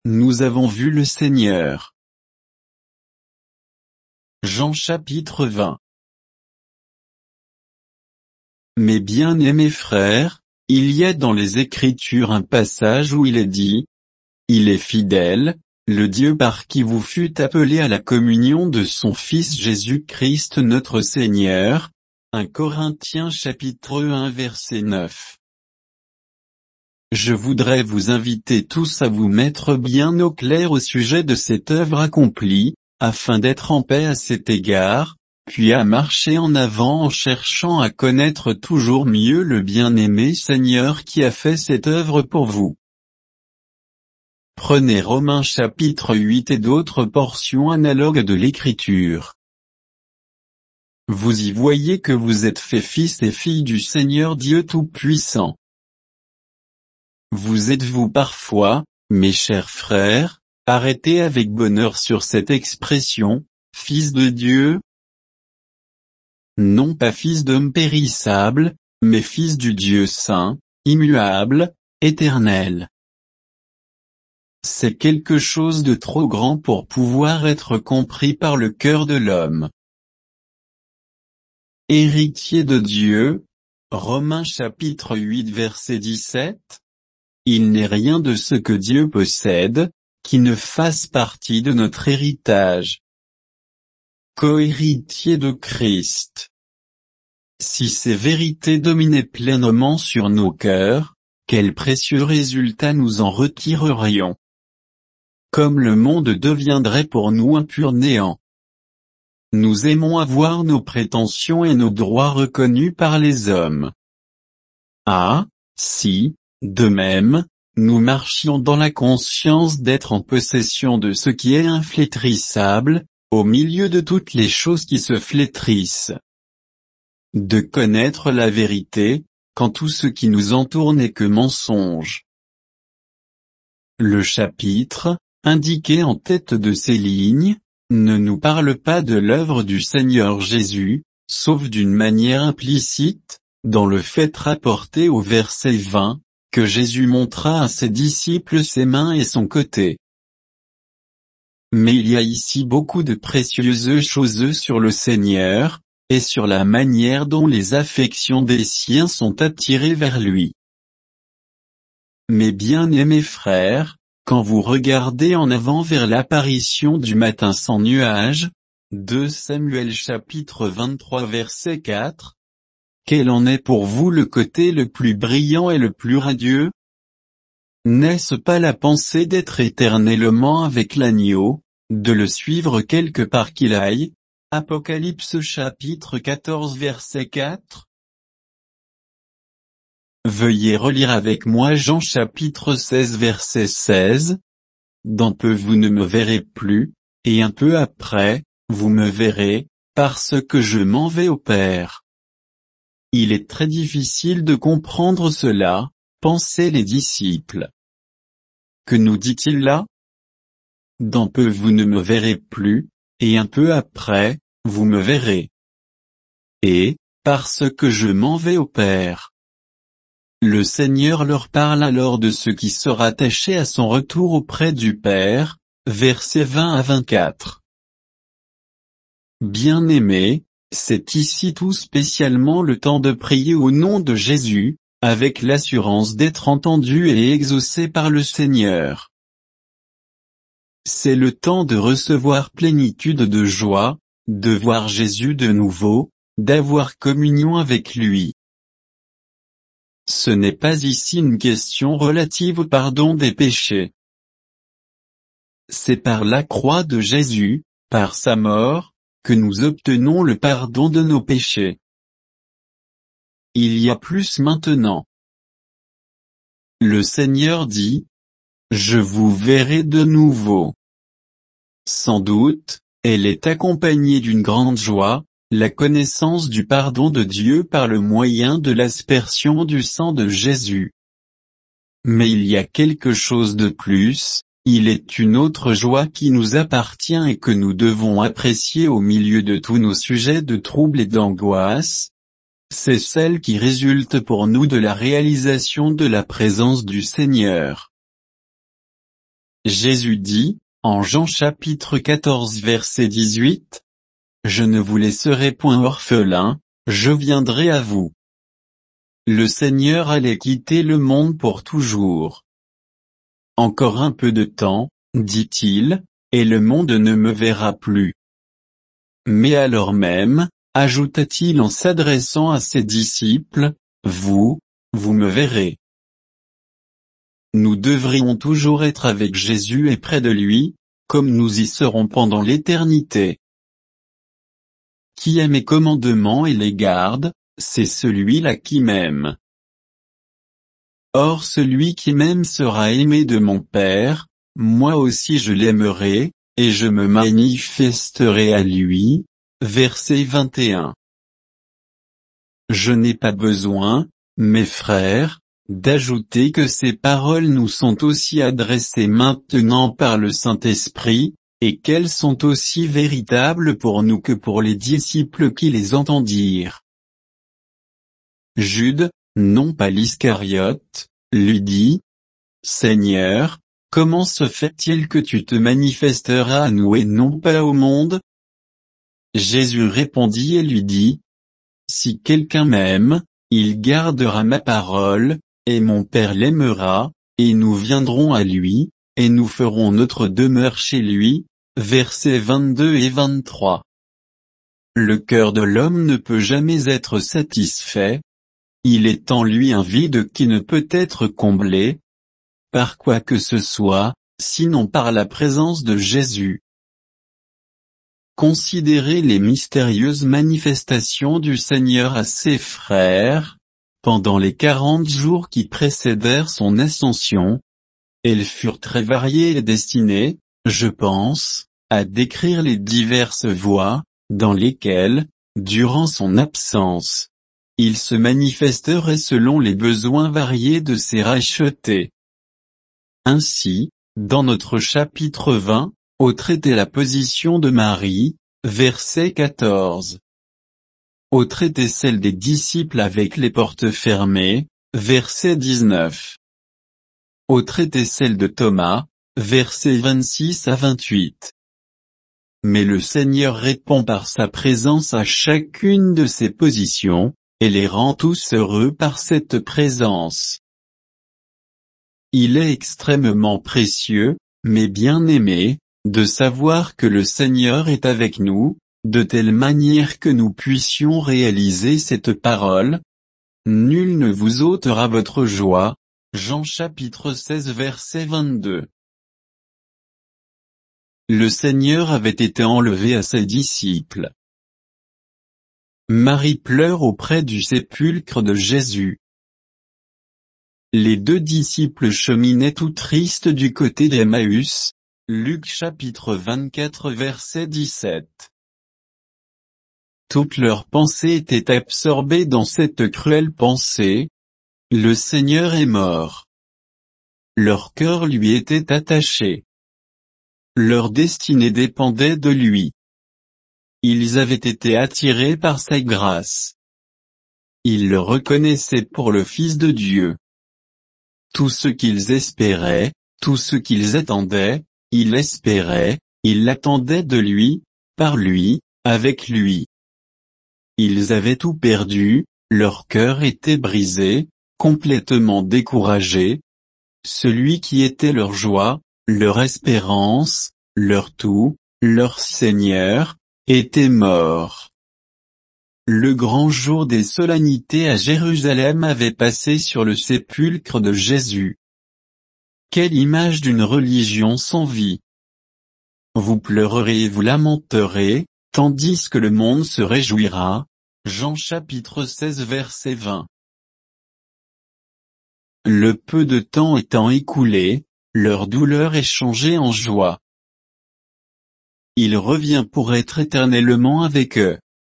nous avons vu le Seigneur. Jean chapitre 20. Mes bien-aimés frères, il y a dans les Écritures un passage où il est dit, « Il est fidèle, le Dieu par qui vous fûtes appelés à la communion de son Fils Jésus-Christ notre Seigneur. » 1 Corinthiens chapitre 1 verset 9. Je voudrais vous inviter tous à vous mettre bien au clair au sujet de cette œuvre accomplie, afin d'être en paix à cet égard, puis à marcher en avant en cherchant à connaître toujours mieux le bien-aimé Seigneur qui a fait cette œuvre pour vous. Prenez Romains chapitre 8 et d'autres portions analogues de l'Écriture. Vous y voyez que vous êtes faits fils et filles du Seigneur Dieu Tout-Puissant. Vous êtes-vous parfois, mes chers frères, arrêtés avec bonheur sur cette expression, fils de Dieu? Non pas fils d'homme périssable, mais fils du Dieu saint, immuable, éternel. C'est quelque chose de trop grand pour pouvoir être compris par le cœur de l'homme. Héritier de Dieu, Romains chapitre 8 verset 17. Il n'est rien de ce que Dieu possède, qui ne fasse partie de notre héritage. Co-héritier de Christ. Si ces vérités dominaient pleinement sur nos cœurs, quel précieux résultat nous en retirerions. Comme le monde deviendrait pour nous un pur néant. Nous aimons avoir nos prétentions et nos droits reconnus par les hommes. Ah, si, de même, nous marchions dans la conscience d'être en possession de ce qui est inflétrissable, au milieu de toutes les choses qui se flétrissent. De connaître la vérité, quand tout ce qui nous entoure n'est que mensonge. Le chapitre, indiqué en tête de ces lignes, ne nous parle pas de l'œuvre du Seigneur Jésus, sauf d'une manière implicite, dans le fait rapporté au verset 20, que Jésus montra à ses disciples ses mains et son côté. Mais il y a ici beaucoup de précieuses choses sur le Seigneur, et sur la manière dont les affections des siens sont attirées vers lui. Mes bien-aimés frères, quand vous regardez en avant vers l'apparition du matin sans nuage, 2 Samuel chapitre 23 verset 4, quel en est pour vous le côté le plus brillant et le plus radieux? N'est-ce pas la pensée d'être éternellement avec l'agneau, de le suivre quelque part qu'il aille? Apocalypse chapitre 14 verset 4. Veuillez relire avec moi Jean chapitre 16 verset 16. Dans peu vous ne me verrez plus, et un peu après, vous me verrez, parce que je m'en vais au Père. Il est très difficile de comprendre cela, pensaient les disciples. Que nous dit-il là? Dans peu vous ne me verrez plus, et un peu après, vous me verrez. Et, parce que je m'en vais au Père. Le Seigneur leur parle alors de ce qui se rattachait à son retour auprès du Père, versets 20 à 24. Bien-aimés, c'est ici tout spécialement le temps de prier au nom de Jésus, avec l'assurance d'être entendu et exaucé par le Seigneur. C'est le temps de recevoir plénitude de joie, de voir Jésus de nouveau, d'avoir communion avec lui. Ce n'est pas ici une question relative au pardon des péchés. C'est par la croix de Jésus, par sa mort, que nous obtenons le pardon de nos péchés. Il y a plus maintenant. Le Seigneur dit, « Je vous verrai de nouveau. » Sans doute, elle est accompagnée d'une grande joie, la connaissance du pardon de Dieu par le moyen de l'aspersion du sang de Jésus. Mais il y a quelque chose de plus, il est une autre joie qui nous appartient et que nous devons apprécier au milieu de tous nos sujets de troubles et d'angoisse. C'est celle qui résulte pour nous de la réalisation de la présence du Seigneur. Jésus dit, en Jean chapitre 14 verset 18, « Je ne vous laisserai point orphelins, je viendrai à vous. » Le Seigneur allait quitter le monde pour toujours. Encore un peu de temps, dit-il, et le monde ne me verra plus. Mais alors même, ajouta-t-il en s'adressant à ses disciples, vous me verrez. Nous devrions toujours être avec Jésus et près de lui, comme nous y serons pendant l'éternité. Qui a mes commandements et les garde, c'est celui-là qui m'aime. Or celui qui m'aime sera aimé de mon Père, moi aussi je l'aimerai, et je me manifesterai à lui. Verset 21. Je n'ai pas besoin, mes frères, d'ajouter que ces paroles nous sont aussi adressées maintenant par le Saint-Esprit, et qu'elles sont aussi véritables pour nous que pour les disciples qui les entendirent. Jude, non pas l'Iscariote, lui dit, « Seigneur, comment se fait-il que tu te manifesteras à nous et non pas au monde ?» Jésus répondit et lui dit, « Si quelqu'un m'aime, il gardera ma parole, et mon Père l'aimera, et nous viendrons à lui, et nous ferons notre demeure chez lui. » Versets 22 et 23. Le cœur de l'homme ne peut jamais être satisfait. Il est en lui un vide qui ne peut être comblé, par quoi que ce soit, sinon par la présence de Jésus. Considérez les mystérieuses manifestations du Seigneur à ses frères, pendant les 40 jours qui précédèrent son ascension. Elles furent très variées et destinées, je pense, à décrire les diverses voies, dans lesquelles, durant son absence, il se manifesterait selon les besoins variés de ses rachetés. Ainsi, dans notre chapitre 20, au traité la position de Marie, verset 14. Au traité celle des disciples avec les portes fermées, verset 19. Au traité celle de Thomas, versets 26 à 28. Mais le Seigneur répond par sa présence à chacune de ces positions, et les rend tous heureux par cette présence. Il est extrêmement précieux, mais bien aimé, de savoir que le Seigneur est avec nous, de telle manière que nous puissions réaliser cette parole. Nul ne vous ôtera votre joie. Jean chapitre 16 verset 22. Le Seigneur avait été enlevé à ses disciples. Marie pleure auprès du sépulcre de Jésus. Les deux disciples cheminaient tout tristes du côté d'Emmaüs. Luc chapitre 24 verset 17. Toutes leurs pensées étaient absorbées dans cette cruelle pensée. Le Seigneur est mort. Leur cœur lui était attaché. Leur destinée dépendait de lui. Ils avaient été attirés par sa grâce. Ils le reconnaissaient pour le Fils de Dieu. Tout ce qu'ils espéraient, tout ce qu'ils attendaient, ils l'espéraient, ils l'attendaient de lui, par lui, avec lui. Ils avaient tout perdu, leur cœur était brisé, complètement découragé. Celui qui était leur joie, leur espérance, leur tout, leur Seigneur, était mort. Le grand jour des solennités à Jérusalem avait passé sur le sépulcre de Jésus. Quelle image d'une religion sans vie! Vous pleurerez et vous lamenterez, tandis que le monde se réjouira. Jean chapitre 16 verset 20. Le peu de temps étant écoulé, leur douleur est changée en joie. Il revient pour être éternellement avec eux.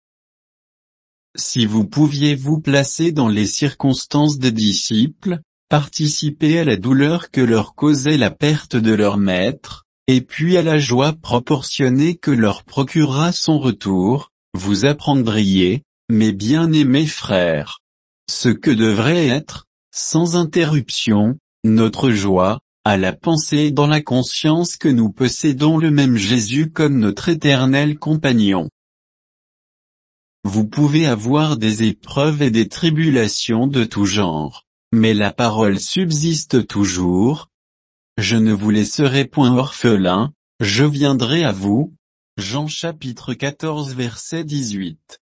Si vous pouviez vous placer dans les circonstances des disciples, participer à la douleur que leur causait la perte de leur maître, et puis à la joie proportionnée que leur procurera son retour, vous apprendriez, mes bien-aimés frères, ce que devrait être, sans interruption, notre joie, à la pensée et dans la conscience que nous possédons le même Jésus comme notre éternel compagnon. Vous pouvez avoir des épreuves et des tribulations de tout genre, mais la parole subsiste toujours. Je ne vous laisserai point orphelin, je viendrai à vous. Jean chapitre 14 verset 18.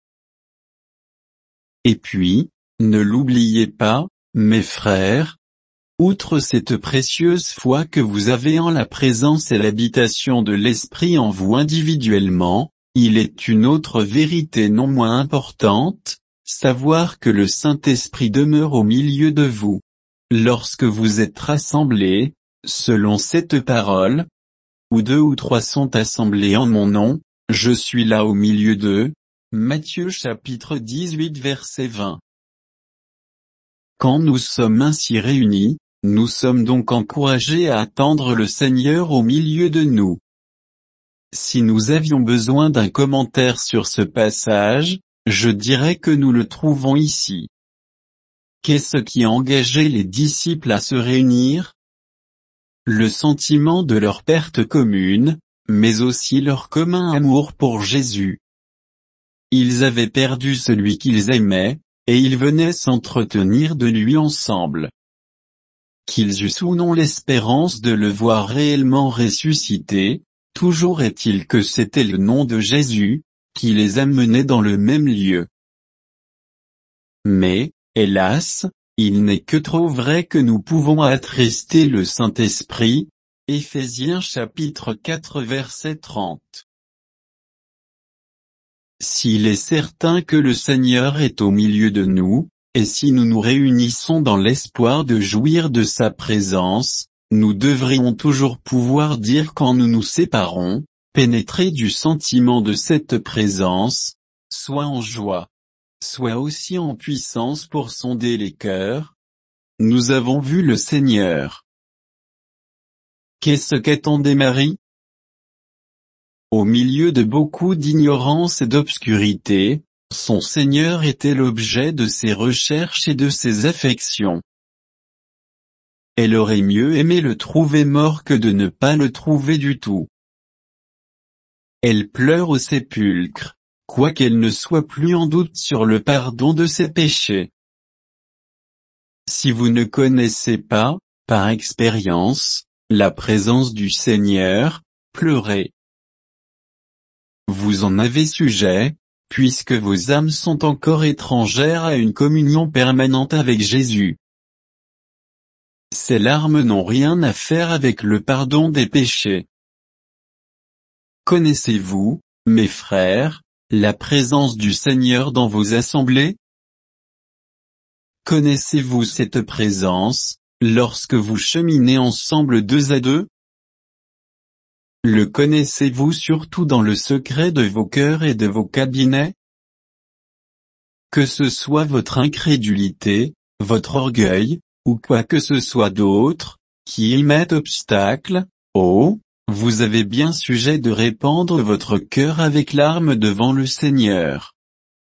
Et puis, ne l'oubliez pas, mes frères, outre cette précieuse foi que vous avez en la présence et l'habitation de l'Esprit en vous individuellement, il est une autre vérité non moins importante, savoir que le Saint-Esprit demeure au milieu de vous. Lorsque vous êtes rassemblés, selon cette parole, où 2 ou 3 sont assemblés en mon nom, je suis là au milieu d'eux. Matthieu chapitre 18 verset 20. Quand nous sommes ainsi réunis, nous sommes donc encouragés à attendre le Seigneur au milieu de nous. Si nous avions besoin d'un commentaire sur ce passage, je dirais que nous le trouvons ici. Qu'est-ce qui a engagé les disciples à se réunir? Le sentiment de leur perte commune, mais aussi leur commun amour pour Jésus. Ils avaient perdu celui qu'ils aimaient, et ils venaient s'entretenir de lui ensemble. Qu'ils eussent ou non l'espérance de le voir réellement ressuscité, toujours est-il que c'était le nom de Jésus, qui les amenait dans le même lieu. Mais, hélas, il n'est que trop vrai que nous pouvons attrister le Saint-Esprit. Éphésiens chapitre 4 verset 30. S'il est certain que le Seigneur est au milieu de nous, et si nous nous réunissons dans l'espoir de jouir de sa présence, nous devrions toujours pouvoir dire quand nous nous séparons, pénétrés du sentiment de cette présence, soit en joie, soit aussi en puissance pour sonder les cœurs. Nous avons vu le Seigneur. Qu'est-ce qu'attendait Marie? Au milieu de beaucoup d'ignorance et d'obscurité, son Seigneur était l'objet de ses recherches et de ses affections. Elle aurait mieux aimé le trouver mort que de ne pas le trouver du tout. Elle pleure au sépulcre, quoiqu'elle ne soit plus en doute sur le pardon de ses péchés. Si vous ne connaissez pas, par expérience, la présence du Seigneur, pleurez. Vous en avez sujet, puisque vos âmes sont encore étrangères à une communion permanente avec Jésus. Ces larmes n'ont rien à faire avec le pardon des péchés. Connaissez-vous, mes frères, la présence du Seigneur dans vos assemblées? Connaissez-vous cette présence, lorsque vous cheminez ensemble 2 à 2? Le connaissez-vous surtout dans le secret de vos cœurs et de vos cabinets? Que ce soit votre incrédulité, votre orgueil, ou quoi que ce soit d'autre, qui y mette obstacle, vous avez bien sujet de répandre votre cœur avec larmes devant le Seigneur.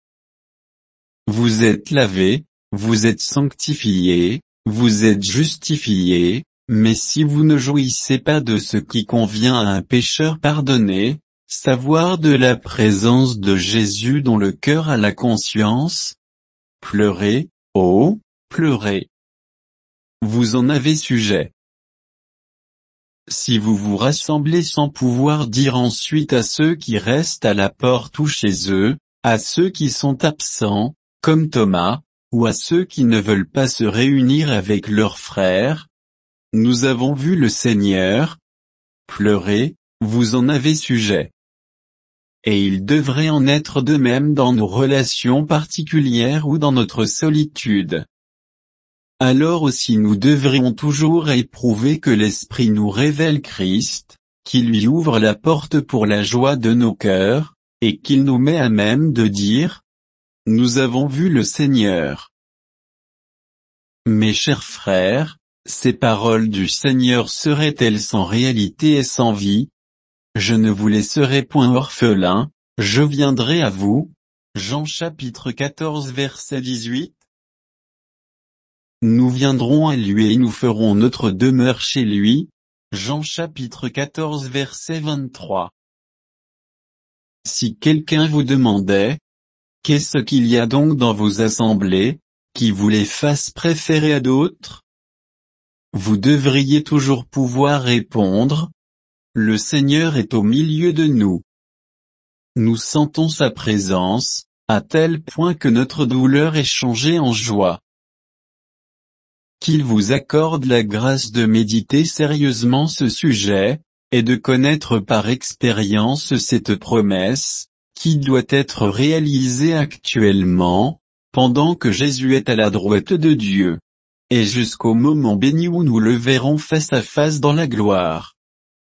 Vous êtes lavés, vous êtes sanctifiés, vous êtes justifiés, mais si vous ne jouissez pas de ce qui convient à un pécheur pardonné, savoir de la présence de Jésus dont le cœur a la conscience, pleurez, pleurez. Vous en avez sujet. Si vous vous rassemblez sans pouvoir dire ensuite à ceux qui restent à la porte ou chez eux, à ceux qui sont absents, comme Thomas, ou à ceux qui ne veulent pas se réunir avec leurs frères, nous avons vu le Seigneur, pleurez, vous en avez sujet. Et il devrait en être de même dans nos relations particulières ou dans notre solitude. Alors aussi nous devrions toujours éprouver que l'Esprit nous révèle Christ, qui lui ouvre la porte pour la joie de nos cœurs, et qu'il nous met à même de dire, nous avons vu le Seigneur. Mes chers frères, ces paroles du Seigneur seraient-elles sans réalité et sans vie? Je ne vous laisserai point orphelin, je viendrai à vous. Jean chapitre 14 verset 18. nous viendrons à lui et nous ferons notre demeure chez lui. Jean chapitre 14 verset 23. Si quelqu'un vous demandait, qu'est-ce qu'il y a donc dans vos assemblées, qui vous les fasse préférer à d'autres? Vous devriez toujours pouvoir répondre, le Seigneur est au milieu de nous. Nous sentons sa présence, à tel point que notre douleur est changée en joie. Qu'il vous accorde la grâce de méditer sérieusement ce sujet, et de connaître par expérience cette promesse, qui doit être réalisée actuellement, pendant que Jésus est à la droite de Dieu. Et jusqu'au moment béni où nous le verrons face à face dans la gloire.